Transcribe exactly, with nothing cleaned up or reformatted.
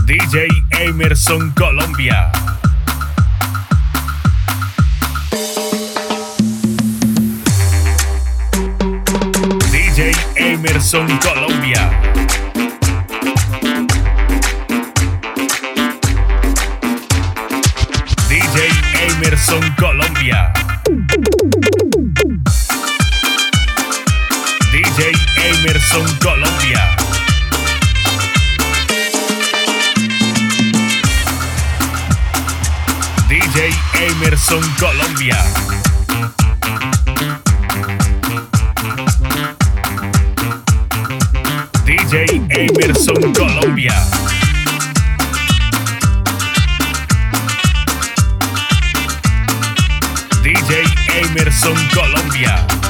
D J Emerson Colombia. D J Emerson Colombia. D J Emerson Colombia. D J Emerson Colombia. D J Emerson Colombia. D J Emerson Colombia. D J Emerson Colombia.